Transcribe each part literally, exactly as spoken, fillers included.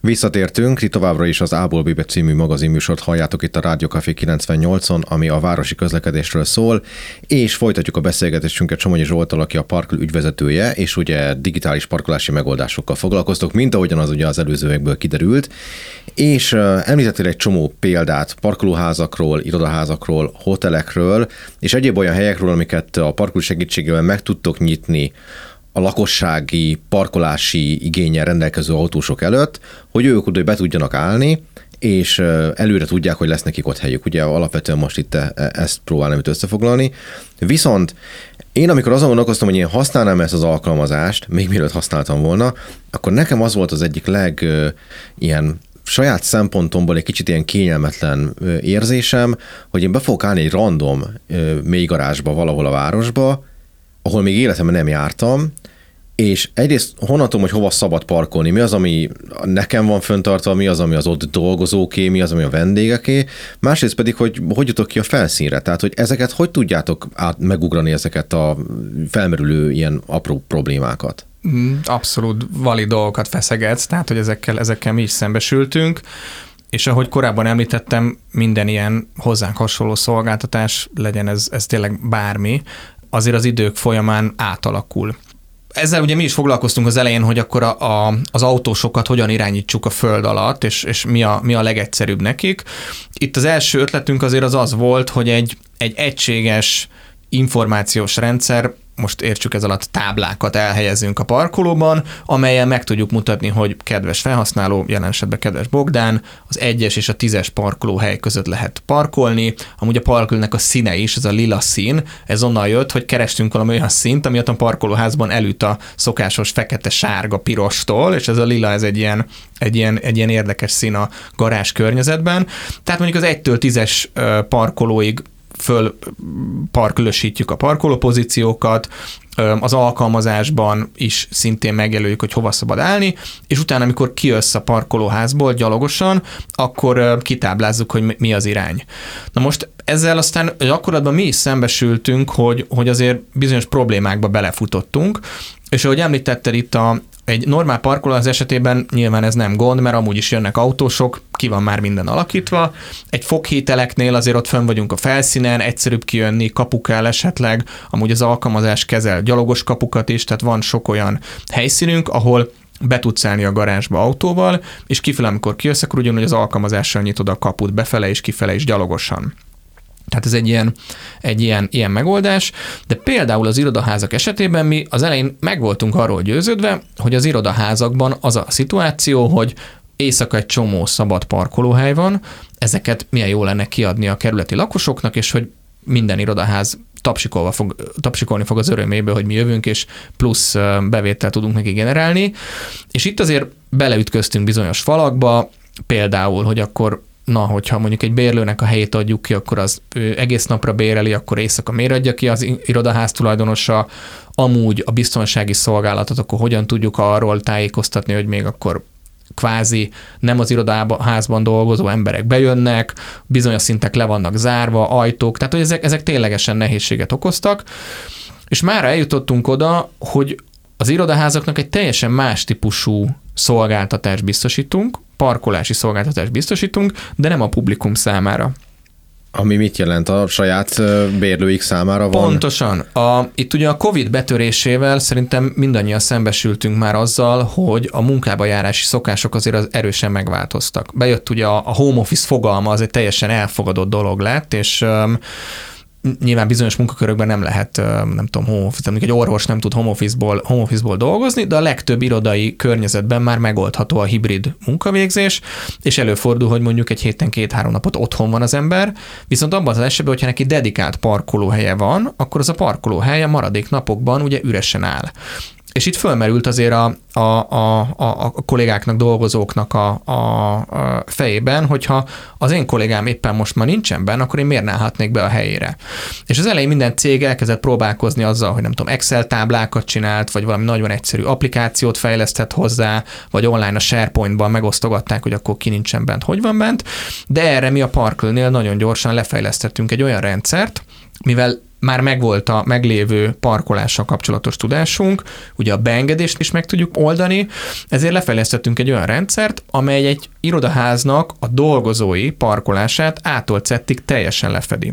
Visszatértünk, ti továbbra is az A-ból B-be című magazinműsort halljátok itt a Rádió Café kilencvennyolcon, ami a városi közlekedésről szól, és folytatjuk a beszélgetésünket Somogyi Zsolttal, aki a Parkl ügyvezetője, és ugye digitális parkolási megoldásokkal foglalkoztok, mint ahogyan az ugye az előzőekből kiderült, és uh, említettél egy csomó példát parkolóházakról, irodaházakról, hotelekről, és egyéb olyan helyekről, amiket a Parkl segítségével meg tudtok nyitni a lakossági parkolási igénnyel rendelkező autósok előtt, hogy ők oda be tudjanak állni, és előre tudják, hogy lesz nekik ott helyük. Ugye alapvetően most itt ezt próbálom itt összefoglalni. Viszont én, amikor azon gondolkoztam, hogy én használnám ezt az alkalmazást, még mielőtt használtam volna, akkor nekem az volt az egyik leg ilyen saját szempontomból egy kicsit ilyen kényelmetlen érzésem, hogy én be fogok állni egy random mélygarázsba valahol a városba, ahol még életemben nem jártam, és egyrészt honnan tudom, hogy hova szabad parkolni, mi az, ami nekem van föntartva, mi az, ami az ott dolgozóké, mi az, ami a vendégeké, másrészt pedig, hogy hogy jutok ki a felszínre, tehát, hogy ezeket hogy tudjátok át megugrani, ezeket a felmerülő ilyen apró problémákat? Abszolút valid dolgokat feszegetsz, tehát, hogy ezekkel, ezekkel mi is szembesültünk, és ahogy korábban említettem, minden ilyen hozzánk hasonló szolgáltatás, legyen ez, ez tényleg bármi, azért az idők folyamán átalakul. Ezzel ugye mi is foglalkoztunk az elején, hogy akkor a, a, az autósokat hogyan irányítsuk a föld alatt, és, és mi, a, mi a legegyszerűbb nekik. Itt az első ötletünk azért az az volt, hogy egy, egy egységes információs rendszer, most értsük ez alatt táblákat elhelyezünk a parkolóban, amelyen meg tudjuk mutatni, hogy kedves felhasználó, jelen esetben kedves Bogdán, az egyes és a tízes parkolóhely között lehet parkolni. Amúgy a Parklnek a színe is, ez a lila szín, ez onnan jött, hogy kerestünk valami olyan színt, ami ott a parkolóházban elüt a szokásos fekete, sárga, pirostól, és ez a lila, ez egy ilyen, egy ilyen, egy ilyen érdekes szín a garázs környezetben. Tehát mondjuk az egytől tízes parkolóig fölparkölösítjük a parkolópozíciókat, az alkalmazásban is szintén megjelöljük, hogy hova szabad állni, és utána, amikor kijössz a parkolóházból gyalogosan, akkor kitáblázzuk, hogy mi az irány. Na most ezzel aztán gyakorlatban mi is szembesültünk, hogy, hogy azért bizonyos problémákba belefutottunk, és ahogy említetted itt a egy normál parkolóház esetében nyilván ez nem gond, mert amúgy is jönnek autósok, ki van már minden alakítva. Egy foghíteleknél azért ott fönn vagyunk a felszínen, egyszerűbb kijönni, kapu kell esetleg, amúgy az alkalmazás kezel gyalogos kapukat is, tehát van sok olyan helyszínünk, ahol be tudsz állni a garázsba autóval, és kifele, amikor kijössz, akkor ugyanúgy az alkalmazással nyitod a kaput befele és kifele is gyalogosan. Tehát ez egy ilyen, egy ilyen, ilyen megoldás, de például az irodaházak esetében mi az elején meg voltunk arról győződve, hogy az irodaházakban az a szituáció, hogy éjszaka egy csomó szabad parkolóhely van, ezeket milyen jó lenne kiadni a kerületi lakosoknak, és hogy minden irodaház tapsikolva fog, tapsikolni fog az öröméből, hogy mi jövünk, és plusz bevételt tudunk neki generálni. És itt azért beleütköztünk bizonyos falakba, például, hogy akkor na, hogyha mondjuk egy bérlőnek a helyét adjuk ki, akkor az egész napra béreli, akkor éjszaka miért adja ki az irodaház tulajdonosa, amúgy a biztonsági szolgálatot, akkor hogyan tudjuk arról tájékoztatni, hogy még akkor kvázi nem az irodaházban dolgozó emberek bejönnek, bizonyos szintek le vannak zárva, ajtók, tehát hogy ezek, ezek ténylegesen nehézséget okoztak, és már eljutottunk oda, hogy az irodaházaknak egy teljesen más típusú szolgáltatást biztosítunk, parkolási szolgáltatást biztosítunk, de nem a publikum számára. Ami mit jelent? A saját bérlőik számára van? Pontosan. A, itt ugye a Covid betörésével szerintem mindannyian szembesültünk már azzal, hogy a munkába járási szokások azért az erősen megváltoztak. Bejött ugye a, a home office fogalma, az egy teljesen elfogadott dolog lett, és um, nyilván bizonyos munkakörökben nem lehet, nem tudom, home office, mondjuk egy orvos nem tud home office-ból, home office-ból dolgozni, de a legtöbb irodai környezetben már megoldható a hibrid munkavégzés, és előfordul, hogy mondjuk egy héten két-három napot otthon van az ember, viszont abban az esetben, hogyha neki dedikált parkolóhelye van, akkor az a parkolóhelye maradék napokban ugye üresen áll. És itt fölmerült azért a, a, a, a, a kollégáknak, dolgozóknak a, a, a fejében, hogyha az én kollégám éppen most már nincsen benne, akkor én miért ne állhatnék be a helyére. És az elején minden cég elkezdett próbálkozni azzal, hogy nem tudom, Excel táblákat csinált, vagy valami nagyon egyszerű applikációt fejlesztett hozzá, vagy online a SharePoint-ban megosztogatták, hogy akkor ki nincsen bent, hogy van bent, de erre mi a Parklnél nagyon gyorsan lefejlesztettünk egy olyan rendszert, mivel már megvolt a meglévő parkolással kapcsolatos tudásunk, ugye a beengedést is meg tudjuk oldani, ezért lefejlesztettünk egy olyan rendszert, amely egy irodaháznak a dolgozói parkolását A-tól Z-ig teljesen lefedi.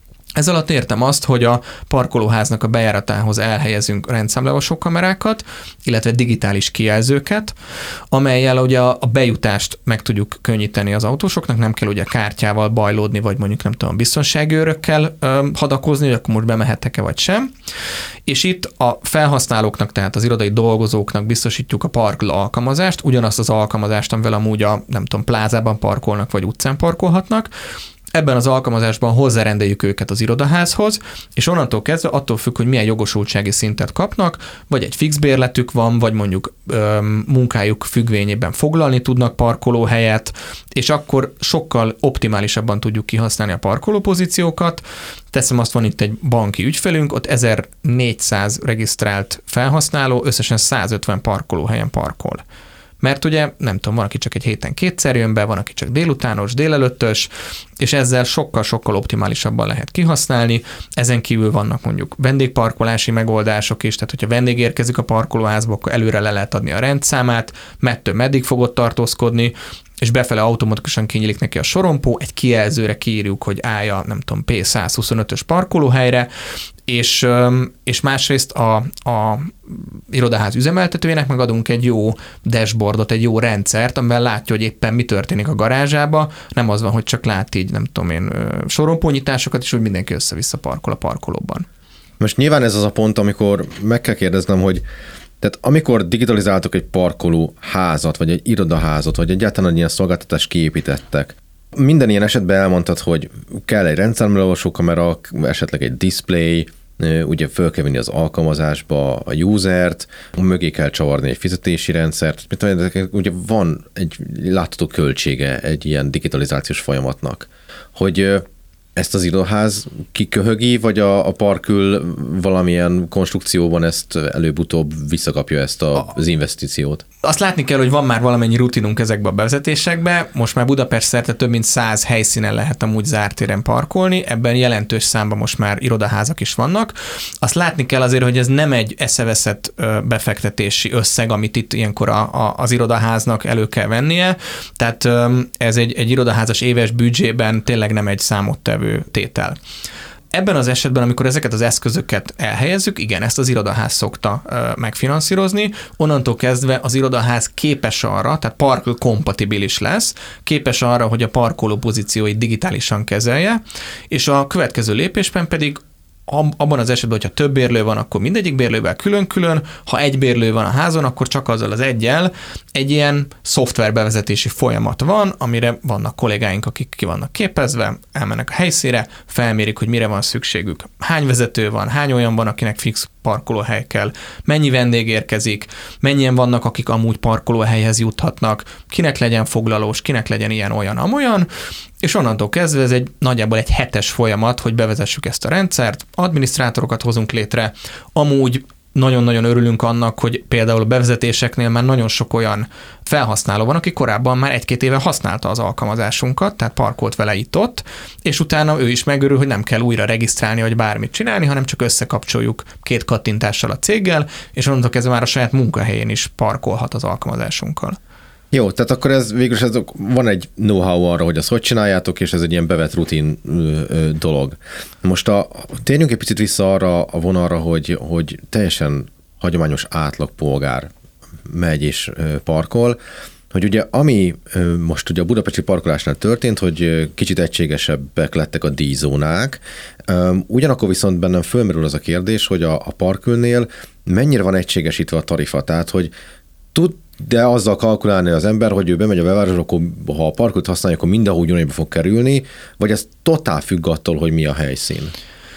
Ez alatt értem azt, hogy a parkolóháznak a bejáratához elhelyezünk rendszámleolvasó kamerákat, illetve digitális kijelzőket, amellyel ugye a bejutást meg tudjuk könnyíteni az autósoknak, nem kell ugye kártyával bajlódni, vagy mondjuk nem tudom, biztonsági őrökkel ö, hadakozni, hogy akkor most bemehettek-e vagy sem. És itt a felhasználóknak, tehát az irodai dolgozóknak biztosítjuk a parkoló alkalmazást, ugyanazt az alkalmazást, amivel amúgy a nem tudom, plázában parkolnak, vagy utcán parkolhatnak. Ebben az alkalmazásban hozzárendeljük őket az irodaházhoz, és onnantól kezdve attól függ, hogy milyen jogosultsági szintet kapnak, vagy egy fix bérletük van, vagy mondjuk ö, munkájuk függvényében foglalni tudnak parkolóhelyet, és akkor sokkal optimálisabban tudjuk kihasználni a parkolópozíciókat. Teszem azt, van itt egy banki ügyfelünk, ott ezernégyszáz regisztrált felhasználó, összesen százötven parkolóhelyen parkol. Mert ugye, nem tudom, van, aki csak egy héten kétszer jön be, van, aki csak délutános, délelőttös, és ezzel sokkal-sokkal optimálisabban lehet kihasználni. Ezen kívül vannak mondjuk vendégparkolási megoldások is, tehát hogyha vendég érkezik a parkolóházba, akkor előre le lehet adni a rendszámát, mettől meddig fogod tartózkodni, és befele automatikusan kinyílik neki a sorompó, egy kijelzőre kiírjuk, hogy állja, nem tudom, P száz huszonötös parkolóhelyre, és, és másrészt a, a irodaház üzemeltetőjének megadunk egy jó dashboardot, egy jó rendszert, amivel látja, hogy éppen mi történik a garázsába, nem az van, hogy csak lát így, nem tudom én, sorompónyitásokat, és úgy mindenki össze-vissza parkol a parkolóban. Most nyilván ez az a pont, amikor meg kell kérdeznem, hogy tehát amikor digitalizáltok egy parkoló házat, vagy egy irodaházat, vagy egyáltalán egy ilyen szolgáltatást kiépítettek, minden ilyen esetben elmondtad, hogy kell egy rendszámleolvasó kamera, esetleg egy display, ugye föl kell vinni az alkalmazásba a usert, mögé kell csavarni egy fizetési rendszert, ugye van egy látható költsége egy ilyen digitalizációs folyamatnak, hogy ezt az irodaház kiköhögi, vagy a, a parkül valamilyen konstrukcióban ezt előbb-utóbb visszakapja ezt a, az investíciót? Azt látni kell, hogy van már valamennyi rutinunk ezekbe a bevezetésekbe. Most már Budapest szerte több mint száz helyszínen lehet amúgy zárt téren parkolni, ebben jelentős számban most már irodaházak is vannak. Azt látni kell azért, hogy ez nem egy eszeveszett befektetési összeg, amit itt ilyenkor a, a, az irodaháznak elő kell vennie. Tehát ez egy, egy irodaházas éves büdzsében tényleg nem egy számottevő tétel. Ebben az esetben, amikor ezeket az eszközöket elhelyezzük, igen, ezt az irodaház szokta ö, megfinanszírozni, onnantól kezdve az irodaház képes arra, tehát parkoló kompatibilis lesz, képes arra, hogy a parkoló pozícióit digitálisan kezelje, és a következő lépésben pedig abban az esetben, hogyha több bérlő van, akkor mindegyik bérlővel külön-külön, ha egy bérlő van a házon, akkor csak azzal az eggyel egy ilyen szoftverbevezetési folyamat van, amire vannak kollégáink, akik ki vannak képezve, elmennek a helyszínre, felmérik, hogy mire van szükségük, hány vezető van, hány olyan van, akinek fix parkolóhely kell, mennyi vendég érkezik, mennyien vannak, akik amúgy parkolóhelyhez juthatnak, kinek legyen foglalós, kinek legyen ilyen, olyan, amolyan, és onnantól kezdve ez egy nagyjából egy hetes folyamat, hogy bevezessük ezt a rendszert, adminisztrátorokat hozunk létre, amúgy nagyon-nagyon örülünk annak, hogy például a bevezetéseknél már nagyon sok olyan felhasználó van, aki korábban már egy-két éve használta az alkalmazásunkat, tehát parkolt vele itt-ott, és utána ő is megörül, hogy nem kell újra regisztrálni, vagy bármit csinálni, hanem csak összekapcsoljuk két kattintással a céggel, és onnantól kezdve már a saját munkahelyén is parkolhat az alkalmazásunkkal. Jó, tehát akkor ez végülis ez, van egy know-how arra, hogy azt hogy csináljátok, és ez egy ilyen bevett rutin ö, ö, dolog. Most a, térjünk egy picit vissza arra a vonalra, hogy, hogy teljesen hagyományos átlagpolgár megy és ö, parkol, hogy ugye ami ö, most ugye a budapesti parkolásnál történt, hogy ö, kicsit egységesebbek lettek a díjzónák, ö, ugyanakkor viszont bennem fölmerül az a kérdés, hogy a, a parkülnél mennyire van egységesítve a tarifa, tehát hogy tud de azzal kalkulálni az ember, hogy ő bemegy a belvárosba, akkor ha a parkot használja, akkor mindenhol ugyanúgy fog kerülni, vagy ez totál függ attól, hogy mi a helyszín?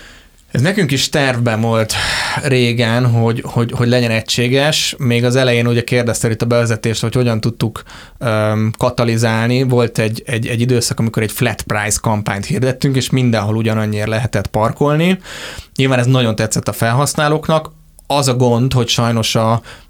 Ez nekünk is tervben volt régen, hogy, hogy, hogy legyen egységes. Még az elején ugye kérdezte itt a bevezetést, hogy hogyan tudtuk um, katalizálni. Volt egy, egy, egy időszak, amikor egy flat price kampányt hirdettünk, és mindenhol ugyanannyiért lehetett parkolni. Nyilván ez nagyon tetszett a felhasználóknak. Az a gond, hogy sajnos a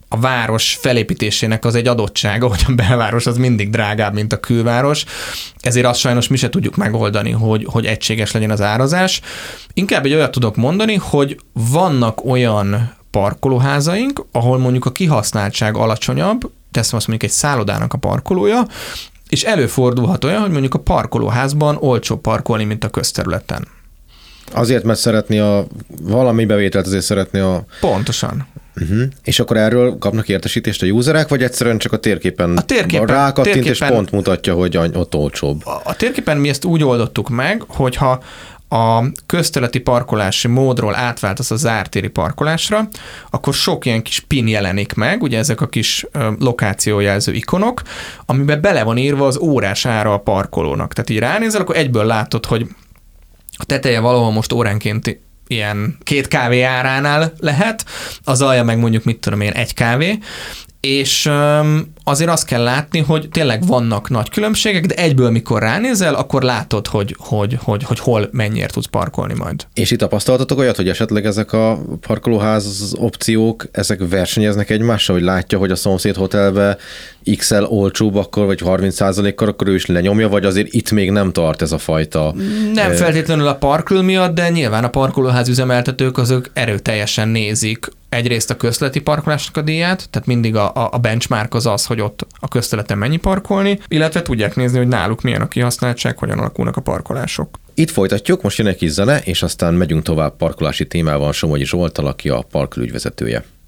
a város felépítésének az egy adottsága, hogy a belváros az mindig drágább, mint a külváros, ezért azt sajnos mi se tudjuk megoldani, hogy, hogy egységes legyen az árazás. Inkább egy olyat tudok mondani, hogy vannak olyan parkolóházaink, ahol mondjuk a kihasználtság alacsonyabb, teszem azt mondjuk egy szállodának a parkolója, és előfordulhat olyan, hogy mondjuk a parkolóházban olcsóbb parkolni, mint a közterületen. Azért, mert szeretni a valami bevételt, azért szeretni a... Pontosan. Uh-huh. És akkor erről kapnak értesítést a userek, vagy egyszerűen csak a térképen, a térképen rákattint, térképen, és pont mutatja, hogy ott olcsóbb? A, a térképen mi ezt úgy oldottuk meg, hogyha a közterületi parkolási módról átváltasz a zártéri parkolásra, akkor sok ilyen kis pin jelenik meg, ugye ezek a kis lokációjelző ikonok, amiben bele van írva az órás ára a parkolónak. Tehát így ránézel, akkor egyből látod, hogy a teteje valahol most óránként ilyen két kávé áránál lehet, az alja meg mondjuk mit tudom én, egy kávé, és azért azt kell látni, hogy tényleg vannak nagy különbségek, de egyből, mikor ránézel, akkor látod, hogy, hogy, hogy, hogy hol mennyiért tudsz parkolni majd. És itt tapasztaltatok olyat, hogy esetleg ezek a parkolóház opciók, ezek versenyeznek egymással, hogy látja, hogy a szomszéd hotelbe iksz el olcsóbb akkor, vagy harminc százalékkal, akkor ő is lenyomja, vagy azért itt még nem tart ez a fajta... Nem feltétlenül a parkül miatt, de nyilván a parkolóház üzemeltetők azok erőteljesen nézik egyrészt a közterületi parkolásnak a díját, tehát mindig a, a benchmark az az, hogy ott a közterületen mennyi parkolni, illetve tudják nézni, hogy náluk milyen a kihasználtság, hogyan alakulnak a parkolások. Itt folytatjuk, most jön egy kis zene, és aztán megyünk tovább parkolási témával Somogyi Zsolttal, aki a Parkül ügyvezetője.